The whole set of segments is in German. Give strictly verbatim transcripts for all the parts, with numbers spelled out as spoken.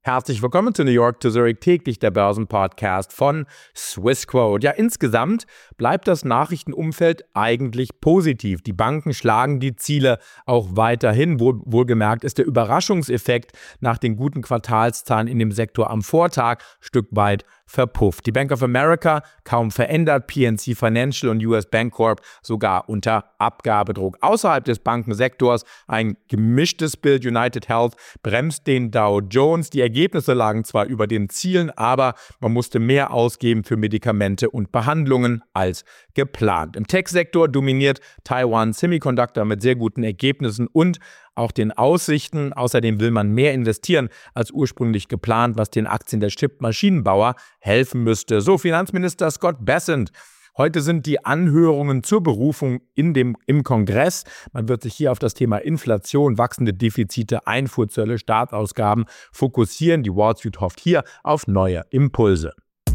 Herzlich willkommen zu New York to Zurich, täglich der Börsenpodcast von Swissquote. Ja, insgesamt bleibt das Nachrichtenumfeld eigentlich positiv. Die Banken schlagen die Ziele auch weiterhin. Wohl, wohlgemerkt ist der Überraschungseffekt nach den guten Quartalszahlen in dem Sektor am Vortag Stück weit verpufft. Die Bank of America kaum verändert, P N C Financial und U S Bancorp sogar unter Abgabedruck. Außerhalb des Bankensektors ein gemischtes Bild. United Health bremst den Dow Jones. Die Ergebnisse lagen zwar über den Zielen, aber man musste mehr ausgeben für Medikamente und Behandlungen als geplant. Im Tech-Sektor dominiert Taiwan Semiconductor mit sehr guten Ergebnissen und auch den Aussichten. Außerdem will man mehr investieren als ursprünglich geplant, was den Aktien der Chip-Maschinenbauer helfen müsste. So, Finanzminister Scott Bessent. Heute sind die Anhörungen zur Berufung in dem, im Kongress. Man wird sich hier auf das Thema Inflation, wachsende Defizite, Einfuhrzölle, Staatsausgaben fokussieren. Die Wall Street hofft hier auf neue Impulse.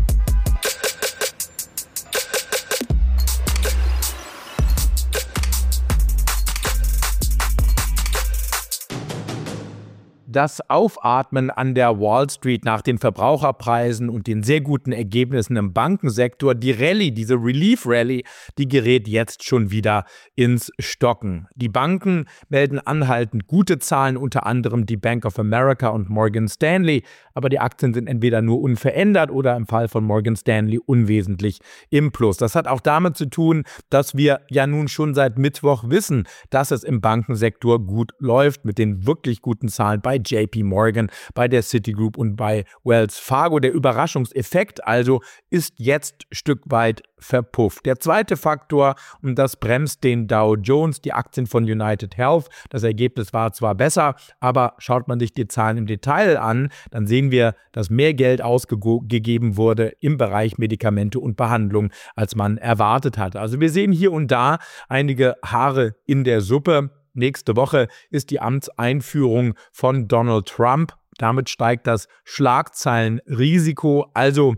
Das Aufatmen an der Wall Street nach den Verbraucherpreisen und den sehr guten Ergebnissen im Bankensektor, die Rallye, diese Relief-Rallye, die gerät jetzt schon wieder ins Stocken. Die Banken melden anhaltend gute Zahlen, unter anderem die Bank of America und Morgan Stanley, aber die Aktien sind entweder nur unverändert oder im Fall von Morgan Stanley unwesentlich im Plus. Das hat auch damit zu tun, dass wir ja nun schon seit Mittwoch wissen, dass es im Bankensektor gut läuft mit den wirklich guten Zahlen bei J P Morgan, bei der Citigroup und bei Wells Fargo. Der Überraschungseffekt also ist jetzt Stück weit verpufft. Der zweite Faktor, und das bremst den Dow Jones, die Aktien von United Health. Das Ergebnis war zwar besser, aber schaut man sich die Zahlen im Detail an, dann sehen wir, dass mehr Geld ausgegeben wurde im Bereich Medikamente und Behandlung, als man erwartet hatte. Also wir sehen hier und da einige Haare in der Suppe. Nächste Woche ist die Amtseinführung von Donald Trump. Damit steigt das Schlagzeilenrisiko. Also,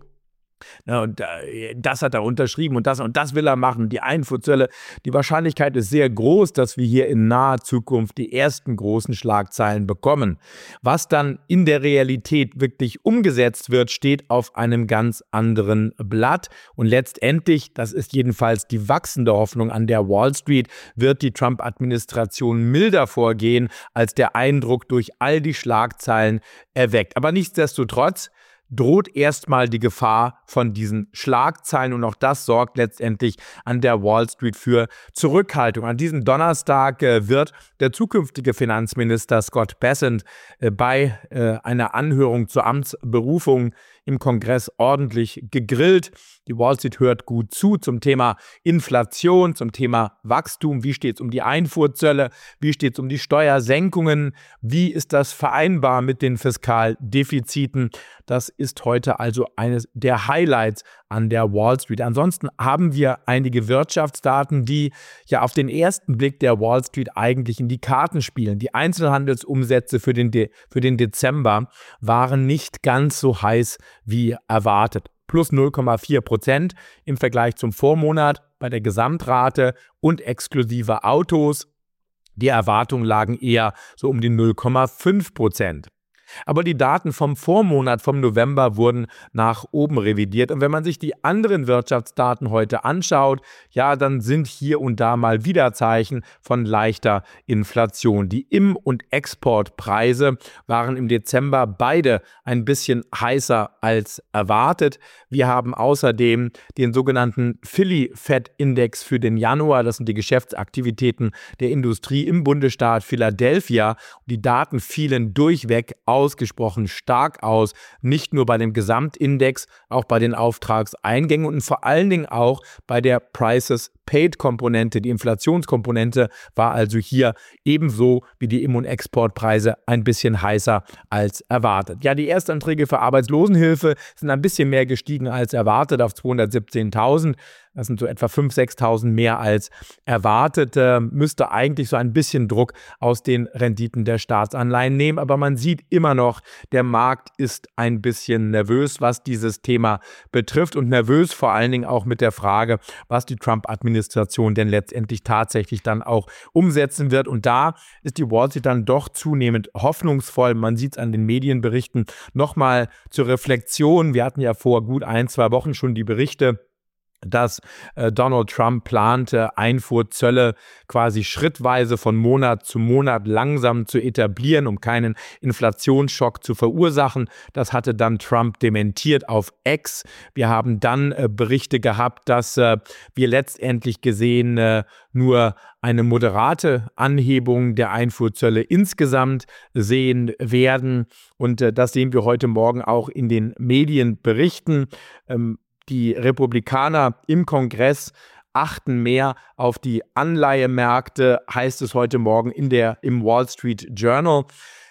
na, und, äh, das hat er unterschrieben und das und das will er machen, die Einfuhrzölle. Die Wahrscheinlichkeit ist sehr groß, dass wir hier in naher Zukunft die ersten großen Schlagzeilen bekommen. Was dann in der Realität wirklich umgesetzt wird, steht auf einem ganz anderen Blatt. Und letztendlich, das ist jedenfalls die wachsende Hoffnung an der Wall Street, wird die Trump-Administration milder vorgehen, als der Eindruck durch all die Schlagzeilen erweckt. Aber nichtsdestotrotz droht erstmal die Gefahr von diesen Schlagzeilen und auch das sorgt letztendlich an der Wall Street für Zurückhaltung. An diesem Donnerstag äh, wird der zukünftige Finanzminister Scott Bessent äh, bei äh, einer Anhörung zur Amtsberufung im Kongress ordentlich gegrillt. Die Wall Street hört gut zu zum Thema Inflation, zum Thema Wachstum. Wie steht es um die Einfuhrzölle? Wie steht es um die Steuersenkungen? Wie ist das vereinbar mit den Fiskaldefiziten? Das ist heute also eines der Highlights an der Wall Street. Ansonsten haben wir einige Wirtschaftsdaten, die ja auf den ersten Blick der Wall Street eigentlich in die Karten spielen. Die Einzelhandelsumsätze für den, De- für den Dezember waren nicht ganz so heiß wie erwartet. Plus null Komma vier Prozent im Vergleich zum Vormonat bei der Gesamtrate und exklusive Autos. Die Erwartungen lagen eher so um die null Komma fünf Prozent. Aber die Daten vom Vormonat, vom November, wurden nach oben revidiert. Und wenn man sich die anderen Wirtschaftsdaten heute anschaut, ja, dann sind hier und da mal wieder Zeichen von leichter Inflation. Die Im- und Exportpreise waren im Dezember beide ein bisschen heißer als erwartet. Wir haben außerdem den sogenannten Philly-Fed-Index für den Januar. Das sind die Geschäftsaktivitäten der Industrie im Bundesstaat Philadelphia. Die Daten fielen durchweg aus. Ausgesprochen stark aus, nicht nur bei dem Gesamtindex, auch bei den Auftragseingängen und vor allen Dingen auch bei der Prices-Paid-Komponente. Die Inflationskomponente war also hier ebenso wie die Im- und Exportpreise ein bisschen heißer als erwartet. Ja, die Erstanträge für Arbeitslosenhilfe sind ein bisschen mehr gestiegen als erwartet auf zweihundertsiebzehntausend. Das sind so etwa fünftausend, sechstausend mehr als erwartet. Äh, müsste eigentlich so ein bisschen Druck aus den Renditen der Staatsanleihen nehmen. Aber man sieht immer noch, der Markt ist ein bisschen nervös, was dieses Thema betrifft. Und nervös vor allen Dingen auch mit der Frage, was die Trump-Administration denn letztendlich tatsächlich dann auch umsetzen wird. Und da ist die Wall Street dann doch zunehmend hoffnungsvoll. Man sieht es an den Medienberichten. Nochmal zur Reflexion. Wir hatten ja vor gut ein, zwei Wochen schon die Berichte, dass äh, Donald Trump plante, Einfuhrzölle quasi schrittweise von Monat zu Monat langsam zu etablieren, um keinen Inflationsschock zu verursachen. Das hatte dann Trump dementiert auf X. Wir haben dann äh, Berichte gehabt, dass äh, wir letztendlich gesehen äh, nur eine moderate Anhebung der Einfuhrzölle insgesamt sehen werden. Und äh, das sehen wir heute Morgen auch in den Medienberichten. Ähm, Die Republikaner im Kongress achten mehr auf die Anleihemärkte, heißt es heute Morgen in der, im Wall Street Journal.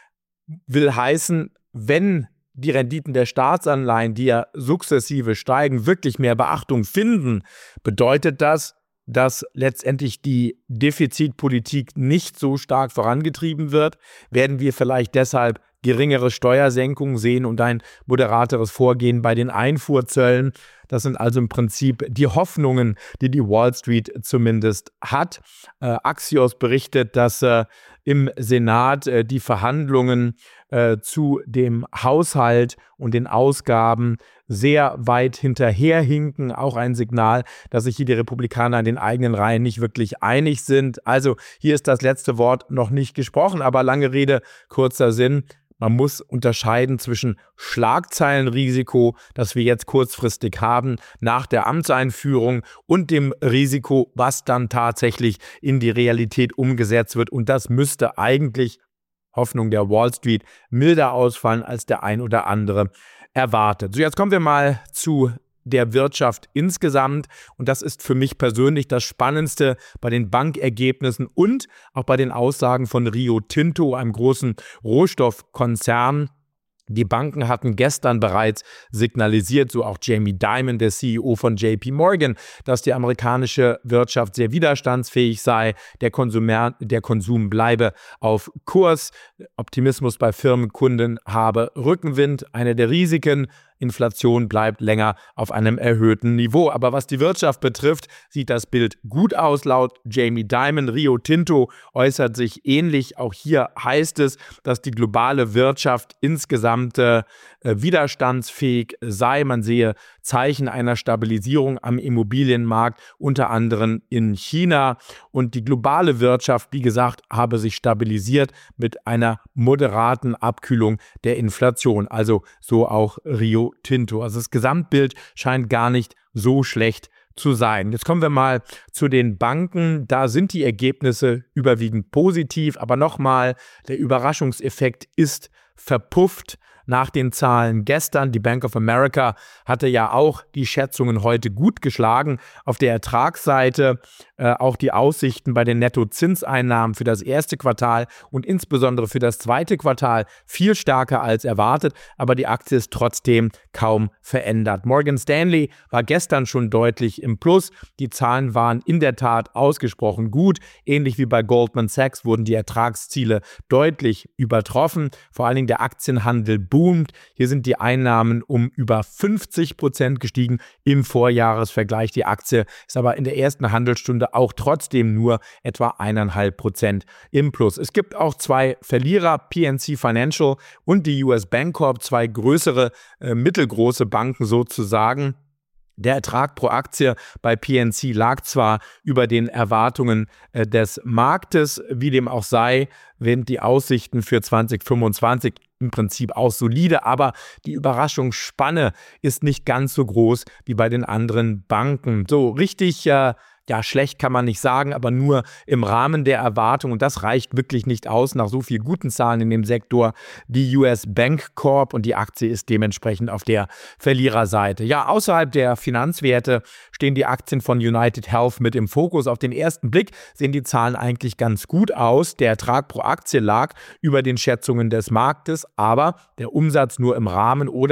Will heißen, wenn die Renditen der Staatsanleihen, die ja sukzessive steigen, wirklich mehr Beachtung finden, bedeutet das, dass letztendlich die Defizitpolitik nicht so stark vorangetrieben wird. Werden wir vielleicht deshalb geringere Steuersenkungen sehen und ein moderateres Vorgehen bei den Einfuhrzöllen. Das sind also im Prinzip die Hoffnungen, die die Wall Street zumindest hat. Äh, Axios berichtet, dass äh, im Senat äh, die Verhandlungen äh, zu dem Haushalt und den Ausgaben sehr weit hinterherhinken. Auch ein Signal, dass sich hier die Republikaner in den eigenen Reihen nicht wirklich einig sind. Also hier ist das letzte Wort noch nicht gesprochen, aber lange Rede, kurzer Sinn. Man muss unterscheiden zwischen Schlagzeilenrisiko, das wir jetzt kurzfristig haben nach der Amtseinführung, und dem Risiko, was dann tatsächlich in die Realität umgesetzt wird. Und das müsste eigentlich, Hoffnung der Wall Street, milder ausfallen, als der ein oder andere erwartet. So, jetzt kommen wir mal zu der Wirtschaft insgesamt, und das ist für mich persönlich das Spannendste bei den Bankergebnissen und auch bei den Aussagen von Rio Tinto, einem großen Rohstoffkonzern. Die Banken hatten gestern bereits signalisiert, so auch Jamie Dimon, der C E O von J P Morgan, dass die amerikanische Wirtschaft sehr widerstandsfähig sei, der, Konsumer, der Konsum bleibe auf Kurs, Optimismus bei Firmenkunden habe Rückenwind. Eine der Risiken: Inflation bleibt länger auf einem erhöhten Niveau. Aber was die Wirtschaft betrifft, sieht das Bild gut aus. Laut Jamie Dimon, Rio Tinto äußert sich ähnlich. Auch hier heißt es, dass die globale Wirtschaft insgesamt äh, widerstandsfähig sei. Man sehe Zeichen einer Stabilisierung am Immobilienmarkt, unter anderem in China. Und die globale Wirtschaft, wie gesagt, habe sich stabilisiert mit einer moderaten Abkühlung der Inflation. Also so auch Rio Tinto. Also das Gesamtbild scheint gar nicht so schlecht zu sein. Jetzt kommen wir mal zu den Banken. Da sind die Ergebnisse überwiegend positiv, aber nochmal, der Überraschungseffekt ist verpufft nach den Zahlen gestern. Die Bank of America hatte ja auch die Schätzungen heute gut geschlagen. Auf der Ertragsseite äh, auch die Aussichten bei den Nettozinseinnahmen für das erste Quartal und insbesondere für das zweite Quartal viel stärker als erwartet, aber die Aktie ist trotzdem kaum verändert. Morgan Stanley war gestern schon deutlich im Plus. Die Zahlen waren in der Tat ausgesprochen gut. Ähnlich wie bei Goldman Sachs wurden die Ertragsziele deutlich übertroffen. Vor allen Dingen der Aktienhandel boomt. Hier sind die Einnahmen um über fünfzig Prozent gestiegen im Vorjahresvergleich. Die Aktie ist aber in der ersten Handelsstunde auch trotzdem nur etwa eineinhalb Prozent im Plus. Es gibt auch zwei Verlierer, P N C Financial und die U S Bancorp, zwei größere, äh, mittelgroße Banken sozusagen. Der Ertrag pro Aktie bei P N C lag zwar über den Erwartungen äh, des Marktes, wie dem auch sei, sind die Aussichten für zwanzig fünfundzwanzig im Prinzip auch solide, aber die Überraschungsspanne ist nicht ganz so groß wie bei den anderen Banken. So richtig äh, Ja, schlecht kann man nicht sagen, aber nur im Rahmen der Erwartung. Und das reicht wirklich nicht aus nach so vielen guten Zahlen in dem Sektor. Die U S Bancorp, und die Aktie ist dementsprechend auf der Verliererseite. Ja, außerhalb der Finanzwerte stehen die Aktien von United Health mit im Fokus. Auf den ersten Blick sehen die Zahlen eigentlich ganz gut aus. Der Ertrag pro Aktie lag über den Schätzungen des Marktes, aber der Umsatz nur im Rahmen oder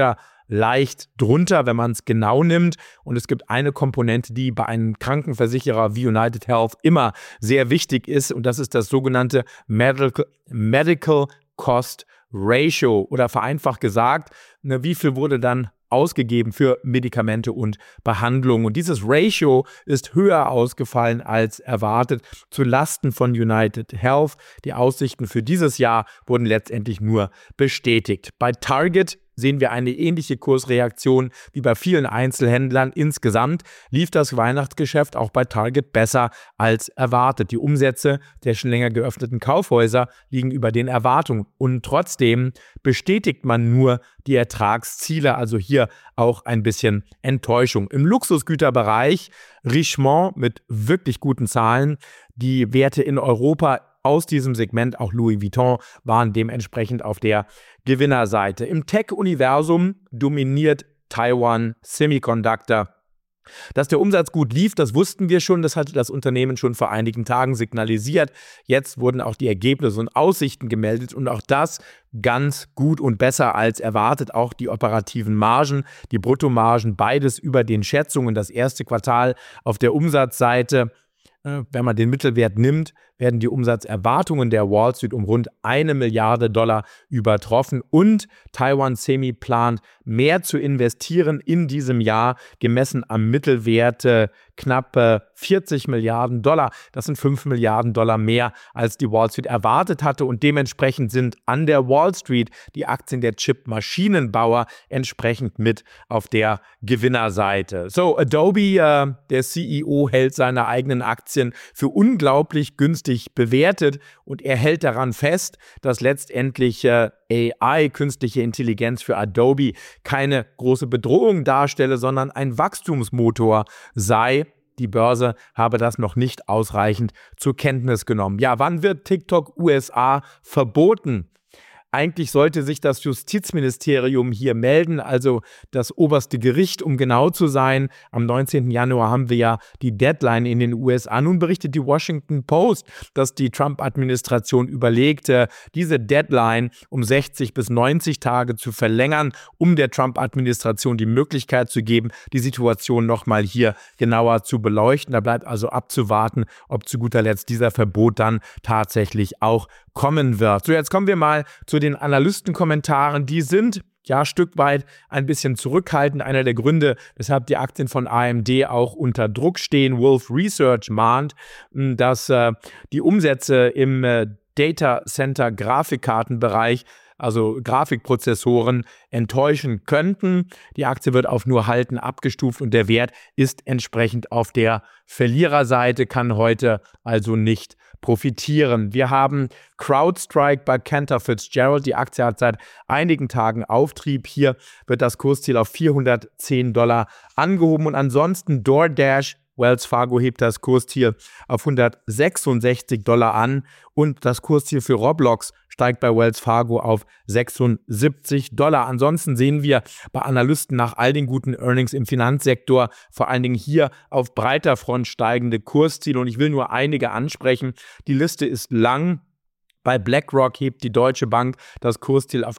leicht drunter, wenn man es genau nimmt. Und es gibt eine Komponente, die bei einem Krankenversicherer wie United Health immer sehr wichtig ist. Und das ist das sogenannte Medical, Medical Cost Ratio. Oder vereinfacht gesagt, ne, wie viel wurde dann ausgegeben für Medikamente und Behandlungen. Und dieses Ratio ist höher ausgefallen als erwartet zu Lasten von United Health. Die Aussichten für dieses Jahr wurden letztendlich nur bestätigt. Bei Target sehen wir eine ähnliche Kursreaktion wie bei vielen Einzelhändlern. Insgesamt lief das Weihnachtsgeschäft auch bei Target besser als erwartet. Die Umsätze der schon länger geöffneten Kaufhäuser liegen über den Erwartungen. Und trotzdem bestätigt man nur die Ertragsziele, also hier auch ein bisschen Enttäuschung. Im Luxusgüterbereich Richemont mit wirklich guten Zahlen. Die Werte in Europa aus diesem Segment, auch Louis Vuitton, waren dementsprechend auf der Gewinnerseite. Im Tech-Universum dominiert Taiwan Semiconductor. Dass der Umsatz gut lief, das wussten wir schon, das hatte das Unternehmen schon vor einigen Tagen signalisiert. Jetzt wurden auch die Ergebnisse und Aussichten gemeldet und auch das ganz gut und besser als erwartet. Auch die operativen Margen, die Bruttomargen, beides über den Schätzungen. Das erste Quartal auf der Umsatzseite, wenn man den Mittelwert nimmt, werden die Umsatzerwartungen der Wall Street um rund eine Milliarde Dollar übertroffen und Taiwan Semi plant, mehr zu investieren in diesem Jahr, gemessen am Mittelwert äh, knapp äh, vierzig Milliarden Dollar. Das sind fünf Milliarden Dollar mehr, als die Wall Street erwartet hatte und dementsprechend sind an der Wall Street die Aktien der Chip-Maschinenbauer entsprechend mit auf der Gewinnerseite. So, Adobe, äh, der C E O, hält seine eigenen Aktien für unglaublich günstig bewertet und er hält daran fest, dass letztendlich äh, A I, künstliche Intelligenz für Adobe, keine große Bedrohung darstelle, sondern ein Wachstumsmotor sei. Die Börse habe das noch nicht ausreichend zur Kenntnis genommen. Ja, wann wird TikTok U S A verboten? Eigentlich sollte sich das Justizministerium hier melden, also das oberste Gericht, um genau zu sein. Am neunzehnten Januar haben wir ja die Deadline in den U S A. Nun berichtet die Washington Post, dass die Trump-Administration überlegte, diese Deadline um sechzig bis neunzig Tage zu verlängern, um der Trump-Administration die Möglichkeit zu geben, die Situation nochmal hier genauer zu beleuchten. Da bleibt also abzuwarten, ob zu guter Letzt dieser Verbot dann tatsächlich auch kommen wird. So, jetzt kommen wir mal zu den Analystenkommentaren. Die sind ja ein Stück weit ein bisschen zurückhaltend. Einer der Gründe, weshalb die Aktien von A M D auch unter Druck stehen. Wolf Research mahnt, dass äh, die Umsätze im äh, Data Center Grafikkartenbereich, also Grafikprozessoren, enttäuschen könnten. Die Aktie wird auf nur halten abgestuft und der Wert ist entsprechend auf der Verliererseite, kann heute also nicht profitieren. Wir haben CrowdStrike bei Cantor Fitzgerald. Die Aktie hat seit einigen Tagen Auftrieb. Hier wird das Kursziel auf vierhundertzehn Dollar angehoben und ansonsten DoorDash, Wells Fargo hebt das Kursziel auf hundertsechsundsechzig Dollar an und das Kursziel für Roblox steigt bei Wells Fargo auf sechsundsiebzig Dollar. Ansonsten sehen wir bei Analysten nach all den guten Earnings im Finanzsektor vor allen Dingen hier auf breiter Front steigende Kursziele und ich will nur einige ansprechen. Die Liste ist lang. Bei BlackRock hebt die Deutsche Bank das Kursziel auf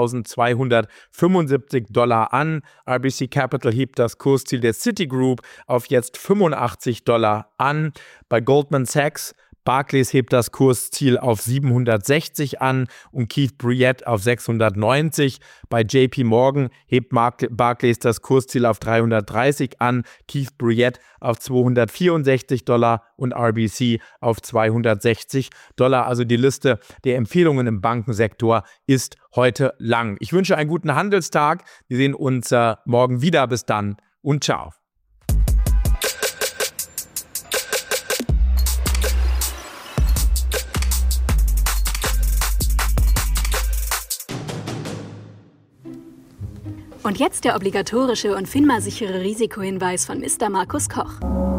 eintausendzweihundertfünfundsiebzig Dollar an. R B C Capital hebt das Kursziel der Citigroup auf jetzt fünfundachtzig Dollar an. Bei Goldman Sachs Barclays hebt das Kursziel auf siebenhundertsechzig an und Keith Bruyette auf sechshundertneunzig. Bei J P Morgan hebt Barclays das Kursziel auf dreihundertdreißig an, Keith Bruyette auf zweihundertvierundsechzig Dollar und R B C auf zweihundertsechzig Dollar. Also die Liste der Empfehlungen im Bankensektor ist heute lang. Ich wünsche einen guten Handelstag. Wir sehen uns äh, morgen wieder. Bis dann und ciao. Und jetzt der obligatorische und FINMA-sichere Risikohinweis von Mister Markus Koch.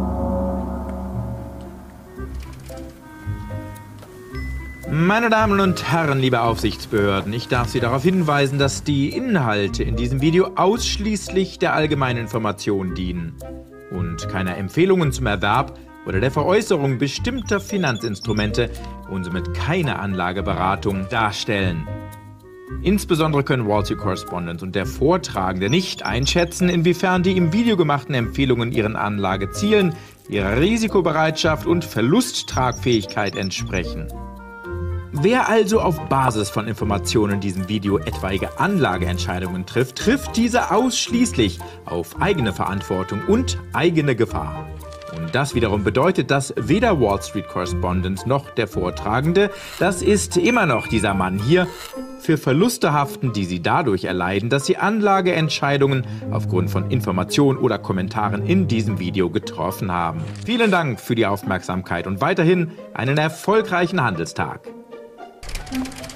Meine Damen und Herren, liebe Aufsichtsbehörden, ich darf Sie darauf hinweisen, dass die Inhalte in diesem Video ausschließlich der allgemeinen Information dienen und keine Empfehlungen zum Erwerb oder der Veräußerung bestimmter Finanzinstrumente und somit keine Anlageberatung darstellen. Insbesondere können Wall Street Correspondent und der Vortragende nicht einschätzen, inwiefern die im Video gemachten Empfehlungen ihren Anlagezielen, ihrer Risikobereitschaft und Verlusttragfähigkeit entsprechen. Wer also auf Basis von Informationen in diesem Video etwaige Anlageentscheidungen trifft, trifft diese ausschließlich auf eigene Verantwortung und eigene Gefahr. Und das wiederum bedeutet, dass weder Wall Street Correspondent noch der Vortragende, das ist immer noch dieser Mann hier, für Verluste haften, die sie dadurch erleiden, dass sie Anlageentscheidungen aufgrund von Informationen oder Kommentaren in diesem Video getroffen haben. Vielen Dank für die Aufmerksamkeit und weiterhin einen erfolgreichen Handelstag.